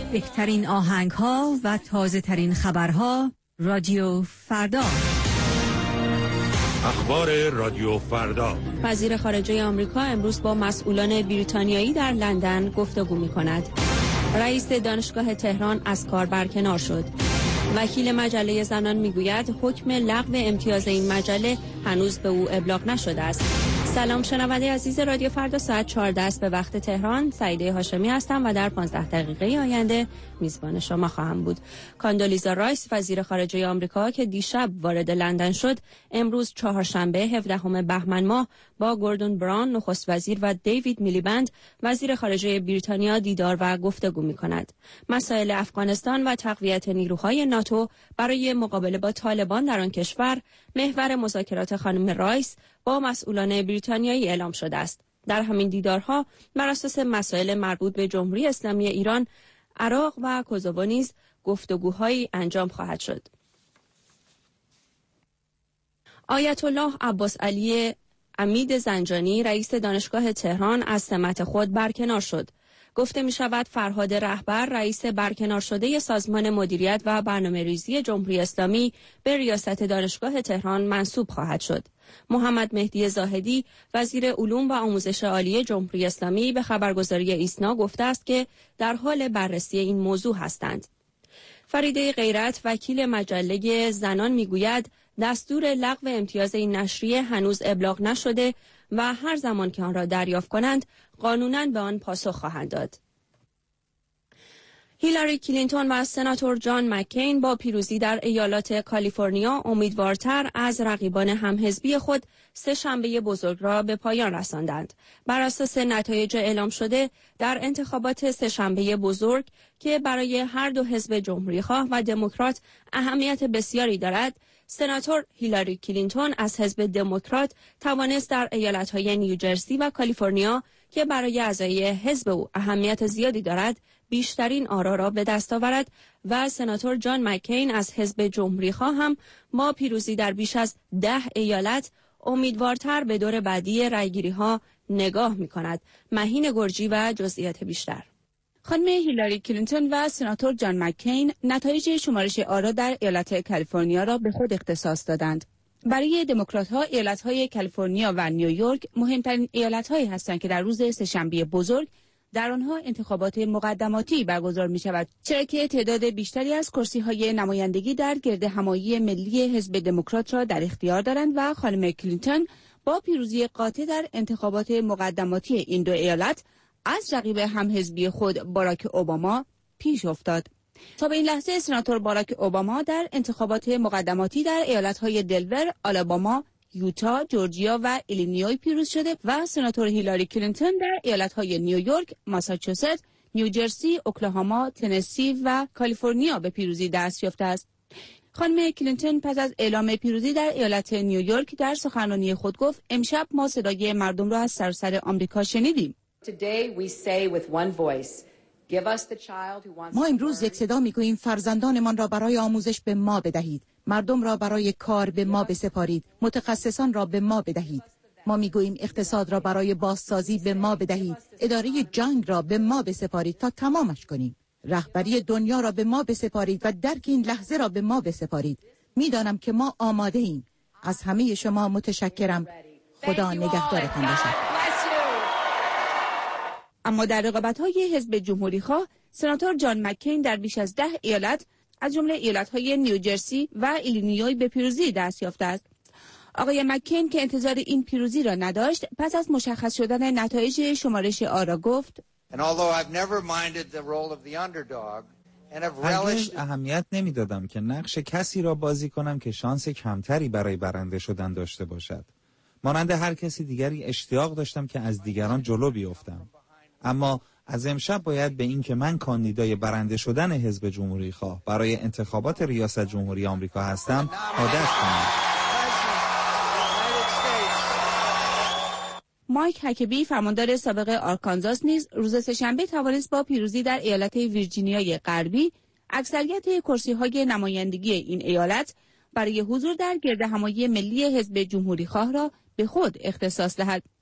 بهترین آهنگ‌ها و تازه‌ترین خبرها رادیو فردا. اخبار رادیو فردا. وزیر خارجه آمریکا امروز با مسئولان بریتانیایی در لندن گفتگو می‌کند. رئیس دانشگاه تهران از کار برکنار شد. وکیل مجله زنان میگوید حکم لغو امتیاز این مجله هنوز به او ابلاغ نشده است. سلام شنونده عزیز رادیو فردا، ساعت 14 است به وقت تهران. سعیده هاشمی هستم و در 15 دقیقه آینده میزبان شما خواهم بود. کاندولیزا رایس وزیر خارجه آمریکا که دیشب وارد لندن شد، امروز چهارشنبه 17 بهمن ماه با گوردون براون نخست وزیر و دیوید میلیبند وزیر خارجه بریتانیا دیدار و گفتگو می‌کند. مسائل افغانستان و تقویت نیروهای ناتو برای مقابله با طالبان در آن کشور محور مذاکرات خانم رایس با مسئولان بریتانیایی اعلام شده است. در همین دیدارها بر اساس مسائل مربوط به جمهوری اسلامی ایران، عراق و کوزوو نیز گفتگوهایی انجام خواهد شد. آیت الله عباس علی عمید زنجانی رئیس دانشگاه تهران از سمت خود برکنار شد. گفته می شود فرهاد رهبر رئیس برکنار شده سازمان مدیریت و برنامه‌ریزی جمهوری اسلامی به ریاست دانشگاه تهران منصوب خواهد شد. محمد مهدی زاهدی وزیر علوم و آموزش عالی جمهوری اسلامی به خبرگزاری ایسنا گفته است که در حال بررسی این موضوع هستند. فریده غیرت وکیل مجله زنان میگوید دستور لغو امتیاز این نشریه هنوز ابلاغ نشده و هر زمان که آن را دریافت کنند قانوناً به آن پاسخ خواهند داد. هیلاری کلینتون و سناتور جان مکین با پیروزی در ایالات کالیفرنیا امیدوارتر از رقیبان همحزبی خود سه شنبه بزرگ را به پایان رساندند. بر اساس نتایج اعلام شده در انتخابات سه شنبه بزرگ که برای هر دو حزب جمهوری‌خواه و دموکرات اهمیت بسیاری دارد، سناتور هیلاری کلینتون از حزب دموکرات توانست در ایالت‌های نیوجرسی و کالیفرنیا که برای اعضای حزب او اهمیت زیادی دارد بیشترین آرا را به دست آورد و سناتور جان مکین از حزب جمهوری‌خواه هم با پیروزی در بیش از 10 ایالت امیدوارتر به دور بعدی رأیگیری‌ها نگاه می‌کند. مهین گرجی و جزئیات بیشتر. خانم هیلاری کلینتون و سناتور جان مکین نتایج شمارش آرا در ایالت کالیفرنیا را به خود اختصاص دادند. برای دموکرات‌ها ایالت‌های کالیفرنیا و نیویورک مهمترین ایالت‌هایی هستند که در روز سه‌شنبه بزرگ در آنها انتخابات مقدماتی برگزار می‌شود، چرا که تعداد بیشتری از کرسی‌های نمایندگی در گردهمایی ملی حزب دموکرات را در اختیار دارند و خانم کلینتون با پیروزی قاطع در انتخابات مقدماتی این دو ایالت از رقیب همحزبی خود باراک اوباما پیش افتاد. تا به این لحظه سناتور باراک اوباما در انتخابات مقدماتی در ایالت‌های دلور، آلاباما، یوتا، جورجیا و ایلینوی پیروز شده و سناتور هیلاری کلینتون در ایالت‌های نیویورک، ماساچوست، نیوجرسی، اوکلاهاما، تنسی و کالیفرنیا به پیروزی دست یافته است. خانم کلینتون پس از اعلام پیروزی در ایالت نیویورک در سخنرانی خود گفت: امشب ما صدای مردم را از سراسر آمریکا شنیدیم. ما امروز یک صدا میگوییم فرزندانمان را برای آموزش به ما بدهید، مردم را برای کار به ما بسپارید، متخصصان را به ما بدهید. ما میگوییم اقتصاد را برای بازسازی به ما بدهید، اداره جنگ را به ما بسپارید تا تمامش کنیم، رهبری دنیا را به ما بسپارید و درک این لحظه را به ما بسپارید. میدانم که ما آماده ایم. از همه شما متشکرم. خدا نگهدارتان باشد. اما در رقابت‌های حزب جمهوری‌خواه، سناتور جان مکین در بیش از 10 ایالت از جمله ایالت‌های نیوجرسی و ایلینوی به پیروزی دست یافته است. آقای مکین که انتظار این پیروزی را نداشت، پس از مشخص شدن نتایج شمارش آرا گفت: هرگز اهمیت نمی‌دادم که نقش کسی را بازی کنم که شانس کمتری برای برنده شدن داشته باشد. مانند هر کسی دیگری اشتیاق داشتم که از دیگران جلو بیفتم. اما از امشب باید به این که من کاندیدای برنده شدن حزب جمهوری خواه برای انتخابات ریاست جمهوری آمریکا هستم عادت کنم. مایک هکبی فرماندار سابق آرکانزاس نیز روز سه‌شنبه توانست با پیروزی در ایالت ویرجینیای غربی اکثریت کرسی‌های نمایندگی این ایالت برای حضور در گردهمایی ملی حزب جمهوری خواه را به خود اختصاص دهد.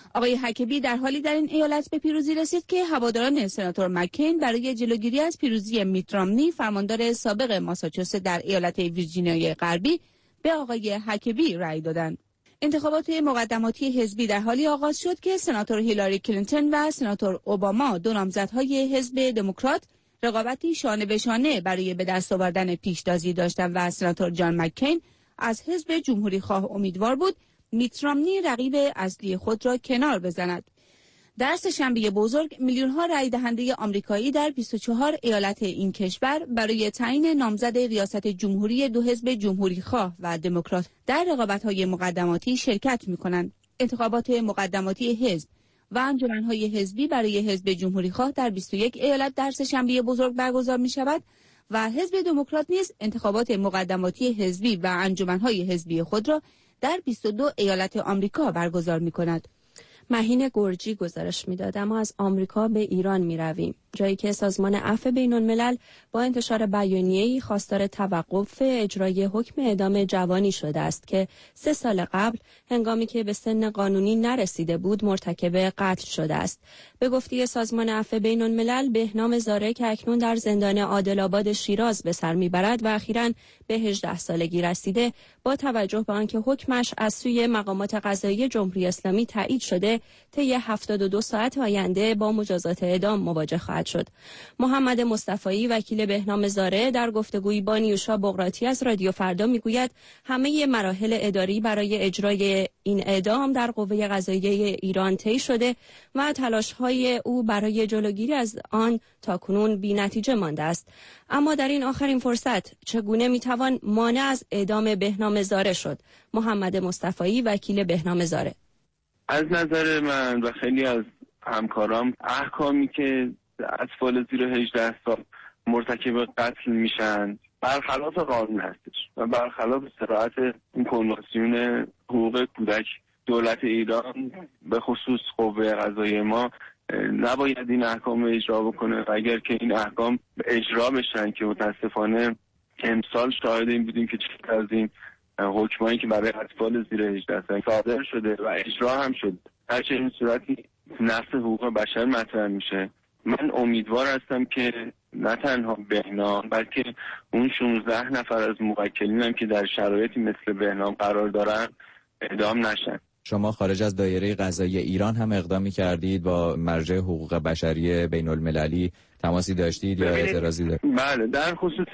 آقای حکبی در حالی در این ایالت به پیروزی رسید که هواداران سناتور مکین برای جلوگیری از پیروزی میت رامنی فرماندار سابق ماساچوست در ایالت ویرجینیای غربی به آقای حکبی رأی دادند. انتخابات مقدماتی حزبی در حالی آغاز شد که سناتور هیلاری کلینتون و سناتور اوباما، دو نامزدهای حزب دموکرات، رقابتی شانه به شانه برای به دست آوردن پیشتازی داشتند و سناتور جان مکین از حزب جمهوری خواه امیدوار بود میت رامنی رقیب اصلی خود را کنار بزند. در سه‌شنبه بزرگ میلیون‌ها رای دهنده آمریکایی در 24 ایالت این کشور برای تعیین نامزد ریاست جمهوری دو حزب جمهوری خواه و دموکرات در رقابت‌های مقدماتی شرکت می‌کنند. انتخابات مقدماتی حزب و انجمن‌های حزبی برای حزب جمهوری خواه در 21 ایالت در سه‌شنبه بزرگ برگزار می‌شود و حزب دموکرات نیز انتخابات مقدماتی حزبی و انجمن‌های حزبی خود را در 22 ایالت آمریکا برگزار می‌کند. مهین گرجی گزارش میداد. اما از آمریکا به ایران می رویم، جایی که سازمان عفو بین الملل با انتشار بیانیه‌ای خواستار توقف اجرای حکم اعدام جوانی شده است که 3 سال قبل هنگامی که به سن قانونی نرسیده بود مرتکب قتل شده است. به گفته سازمان عفو بین الملل، بهنام زاره که اکنون در زندان عادل‌آباد شیراز به سر میبرد و اخیراً به 18 سالگی رسیده، با توجه به آنکه حکمش از سوی مقامات قضایی جمهوری اسلامی تایید شده، طی 72 ساعت آینده با مجازات اعدام مواجه خواهد شد. محمد مصطفی، وکیل بهنام زاره، در گفتگویی با نیوشا بغراتی از رادیو فردا میگوید همه مراحل اداری برای اجرای این اعدام در قوه قضاییه ایران طی شده و تلاش‌های او برای جلوگیری از آن تاکنون بی‌نتیجه مانده است. اما در این آخرین فرصت چگونه میتوان مانع از اعدام بهنام زاره شد؟ محمد مصطفی، وکیل بهنام زاره: از نظر من و خیلی از همکارام، احکامی که اطفال زیر 18 سال مرتکب قتل میشن برخلاف قانون هستش و برخلاف صراحت این کنوانسیون حقوق کودک. دولت ایران به خصوص قوه قضاییه ما نباید این احکام رو اجرا بکنه و اگر که این احکام اجرا بشن، که متاسفانه امسال شاهد این بودیم که چقدر از این حکمایی که برای اطفال زیر 18 سال صادر شده و اجرا هم شد، هر چه این صورتی نقض حقوق بشر مطرح میشه. من امیدوار هستم که نه تنها بهنام بلکه اون 16 نفر از موکلین هم که در شرایطی مثل بهنام قرار دارن اعدام نشن. شما خارج از دایره قضایی ایران هم اقدامی کردید؟ با مرجع حقوق بشری بین المللی تماسی داشتید یا اعتراضی داشتید؟ بله، در خصوص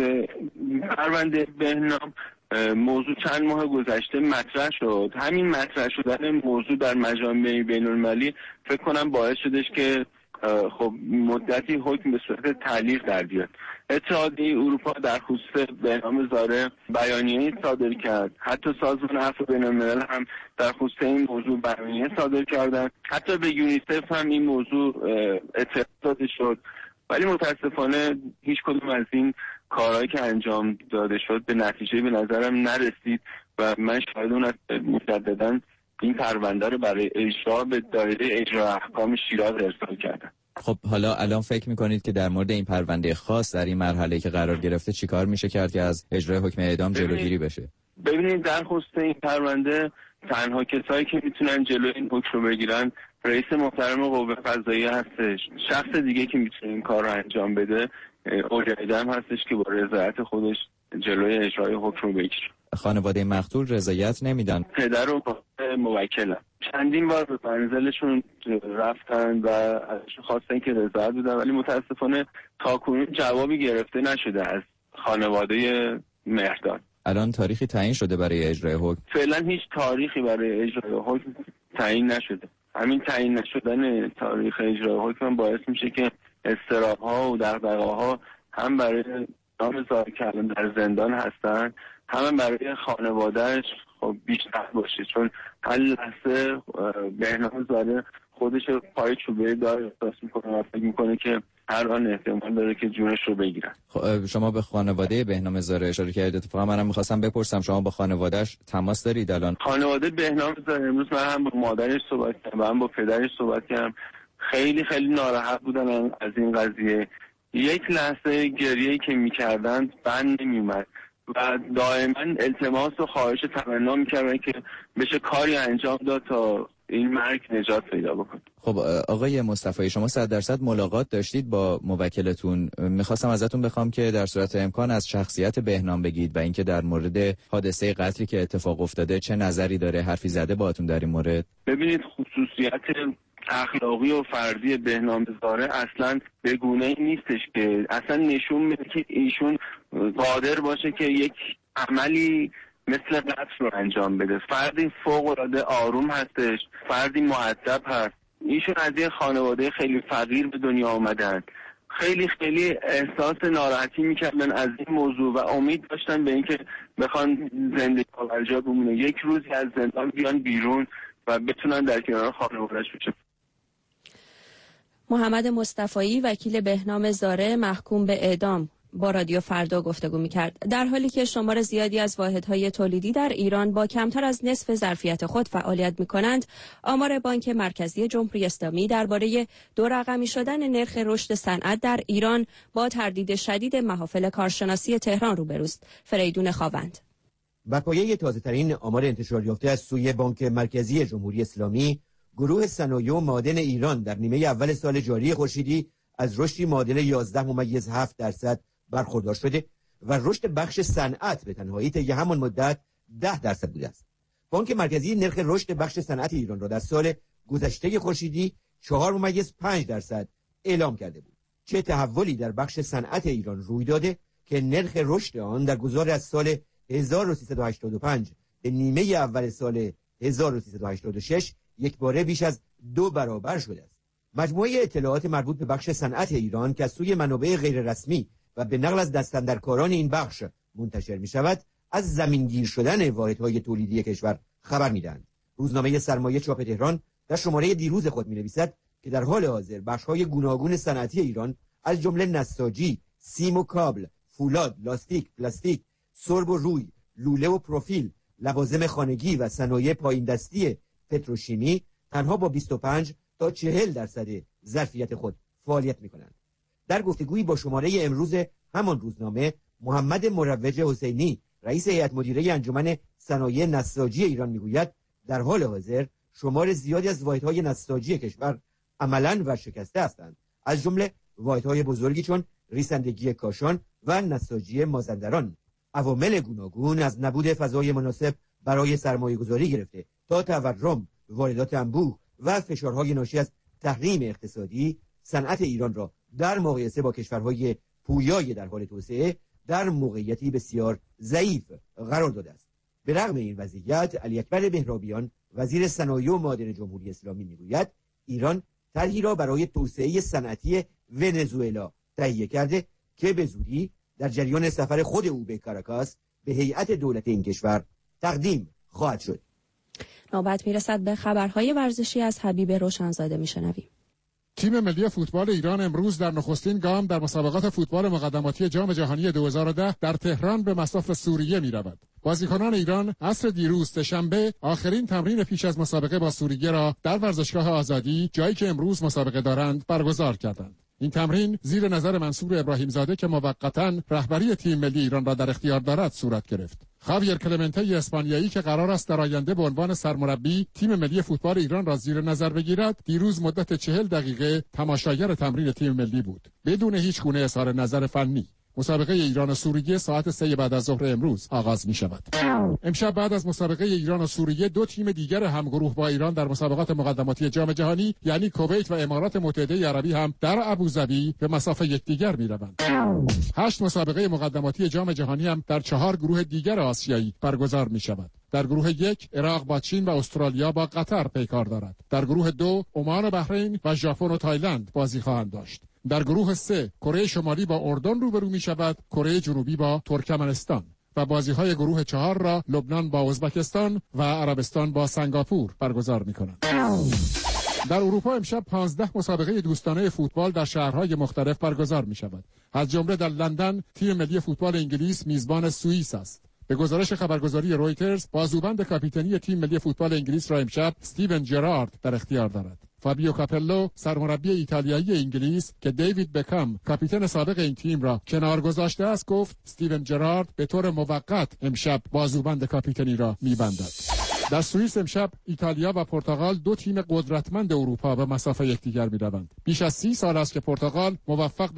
پرونده بهنام موضوع چند ماه گذشته مطرح شد. همین مطرح شدن موضوع در مجامع بین المللی فکر کنم باعث شدش که خب مدتی حکم به صورت تعلیق در بیاد. اتحادیه اروپا در خصوص بهنام زاره بیانیه صادر کرد. حتی سازمان عفو بین الملل هم در خصوص این موضوع بیانیه صادر کردن. حتی به یونیسف هم این موضوع اطلاع داده شد. ولی متاسفانه هیچ کدوم از این کارهایی که انجام داده شد به نتیجه به نظرم نرسید و من شاید اون مجدداً این پرونده رو برای اجرا به دایره اجرا احکام شیراز ارسال کردن. خب حالا الان فکر میکنید که در مورد این پرونده خاص در این مرحله که قرار گرفته چیکار میشه کرد که از اجرای حکم اعدام جلوگیری بشه؟ ببینید، در خصوص این پرونده تنها کسایی که میتونن جلوی این حکم رو بگیرن رئیس محترم قوه قضاییه هستش. شخص دیگه که میتونه این کار رو انجام بده اولیدم هستش که با رضایت خودش جلوی اجرای حکم رو بگیره. خانواده مقتول رضایت نمیدن؟ پدر و موکلم چندین بار به منزلشون رفتن و ازشون خواستن که رضایت بدن، ولی متاسفانه تاکنون جوابی گرفته نشده از خانواده مهرداد. الان تاریخی تعیین شده برای اجرای حکم؟ فعلا هیچ تاریخی برای اجرای حکم تعیین نشده. همین تعیین نشدن تاریخ اجرای حکم باعث میشه که اضطراب‌ها و دغدغه‌ها هم برای نام زاره که الان در زندان هستن، هم برای خانواده‌اش خب بیشتر باشه، چون هر لحظه بهنام زاره خودش پای چوبه دار احساس میکنه و فکر میکنه که هر آن احتمال داره که جونش رو بگیرن. شما به خانواده بهنام زاره اشاره کردید. اتفاقا منم می‌خواستم بپرسم شما با خانواده‌اش تماس دارید الان؟ خانواده بهنام زاره امروز من هم با مادرش صحبت کردم و هم با پدرش صحبت کردم. خیلی خیلی ناراحت بودن از این قضیه. یک لحظه گریه‌ای که می‌کردن بند نمی‌اومد و دائما التماس و خواهش تمنا می‌کردن که بشه کاری انجام داد تا این مرگ نجات پیدا بکنه. خب آقای مصطفی، شما 100% ملاقات داشتید با موکلتون. میخواستم ازتون بخوام که در صورت امکان از شخصیت بهنام بگید و اینکه در مورد حادثه قتلی که اتفاق افتاده چه نظری داره، حرفی زده باهاتون در این مورد؟ ببینید، خصوصیت اخلاقی و فردی بهنام زاره اصلا به گونه‌ای نیستش که اصلا نشون میده که ایشون قادر باشه که یک عملی مثل قتل رو انجام بده. فردی فوق‌العاده آروم هستش، فردی مؤدب هست. ایشون از یه خانواده خیلی فقیر به دنیا آمدن. خیلی احساس ناراحتی میکردن از این موضوع و امید داشتن به اینکه بخوان زندگی آورجا بمونه، یک روزی از زندان بیان بیرون و بتونن در کنار خانواده‌اش باشن. محمد مصطفی، وکیل بهنام زاره محکوم به اعدام، با رادیو فردا گفتگو می‌کرد. در حالی که شمار زیادی از واحدهای تولیدی در ایران با کمتر از نصف ظرفیت خود فعالیت می‌کنند، آمار بانک مرکزی جمهوری اسلامی درباره دو رقمی شدن نرخ رشد صنعت در ایران با تردید شدید محافل کارشناسی تهران روبروست. فریدون خاوند. بر پایه تازه‌ترین آمار انتشار یافته از سوی بانک مرکزی جمهوری اسلامی، گروه صنایع و معادن ایران در نیمه اول سال جاری خورشیدی از رشدی معادل 11.7% برخوردار شده و رشد بخش صنعت به تنهایی طی همان مدت 10% بوده است. بانک مرکزی نرخ رشد بخش صنعت ایران را در سال گذشته خورشیدی 4.5% اعلام کرده بود. چه تحولی در بخش صنعت ایران روی داده که نرخ رشد آن در گذار از سال 1385 به نیمه اول سال 1386 یک باره بیش از 2 برابر شده است. مجموعه اطلاعات مربوط به بخش صنعت ایران که از سوی منابع غیر رسمی و به نقل از دستاندرکاران این بخش منتشر می شود، از زمینگیر شدن واحدهای تولیدی کشور خبر می دهند. روزنامه سرمایه چاپ تهران در شماره دیروز خود می نویسد که در حال حاضر بخش‌های گوناگون صنعتی ایران از جمله نساجی، سیم و کابل، فولاد، لاستیک، پلاستیک، سرب و روی، لوله و پروفیل، لوازم خانگی و صنایع پایین دستی پتروشیمی تنها با 25 تا 40% ظرفیت خود فعالیت می‌کنند. در گفتگویی با شماره امروز همان روزنامه، محمد مروج حسینی، رئیس هیئت مدیره انجمن صنایع نساجی ایران میگوید در حال حاضر شمار زیادی از واحدهای نساجی کشور عملاً ورشکسته هستند، از جمله واحدهای بزرگی چون ریسندگی کاشان و نساجی مازندران. عوامل گوناگون از نبود فضای مناسب برای سرمایه‌گذاری گرفته تا تورم، واردات انبوه و فشارهای ناشی از تحریم اقتصادی صنعت ایران را در مقایسه با کشورهای پویای در حال توسعه در موقعیتی بسیار ضعیف قرار داده است. به رغم این وضعیت، علی اکبر بهرابیان، وزیر صنایع و معادن جمهوری اسلامی میگوید ایران طرحی را برای توسعه صنعتی ونزوئلا تهیه کرده که به زودی در جریان سفر خود او به کاراکاس به هیئت دولت این کشور تقدیم خواهد شد. نوبت میرسد به خبرهای ورزشی. از حبیب روشنزاده میشنویم. تیم ملی فوتبال ایران امروز در نخستین گام در مسابقات فوتبال مقدماتی جام جهانی 2010 در تهران به مصاف سوریه می‌رود. بازیکنان ایران عصر دیروز سه‌شنبه آخرین تمرین پیش از مسابقه با سوریه را در ورزشگاه آزادی، جایی که امروز مسابقه دارند، برگزار کردند. این تمرین زیر نظر منصور ابراهیم زاده که موقتاً رهبری تیم ملی ایران را در اختیار دارد صورت گرفت. خاویر کلمنته اسپانیایی که قرار است در آینده به عنوان سرمربی تیم ملی فوتبال ایران را زیر نظر بگیرد، دیروز مدت 40 دقیقه تماشاگر تمرین تیم ملی بود، بدون هیچ گونه اظهار نظر فنی. مسابقه ایران و سوریه ساعت 3 بعد از ظهر امروز آغاز می شود. امشب بعد از مسابقه ایران و سوریه دو تیم دیگر همگروه با ایران در مسابقات مقدماتی جام جهانی یعنی کویت و امارات متحده عربی هم در ابوظبی به مسافه یکدیگر می روند. 8 مسابقه مقدماتی جام جهانی هم در 4 گروه دیگر آسیایی برگزار می شود. در گروه 1 عراق با چین و استرالیا با قطر پیکار دارد. در گروه 2 عمان و بحرین و ژاپن و تایلند بازی خواهند داشت. در گروه 3 کره شمالی با اردن روبرو می شود، کره جنوبی با ترکمنستان و بازی‌های گروه 4 را لبنان با ازبکستان و عربستان با سنگاپور برگزار می‌کنند. در اروپا امشب 15 مسابقه دوستانه فوتبال در شهرهای مختلف برگزار می‌شود. از جمله در لندن تیم ملی فوتبال انگلیس میزبان سوئیس است. به گزارش خبرگزاری رویترز، بازوبند کاپیتانی تیم ملی فوتبال انگلیس را امشب استیون جرارد در اختیار دارد. فابیو کاپلو، سرمربی ایتالیایی انگلیس که دیوید بکام کاپیتان سابق این تیم را کنار گذاشته است، گفت استیون جرارد به طور موقت امشب بازوبند کاپیتانی را می‌بندد. در سوئیس امشب ایتالیا و پرتغال دو تیم قدرتمند اروپا به مصاف یکدیگر می‌روند. بیش از 30 سال است که پرتغال موفق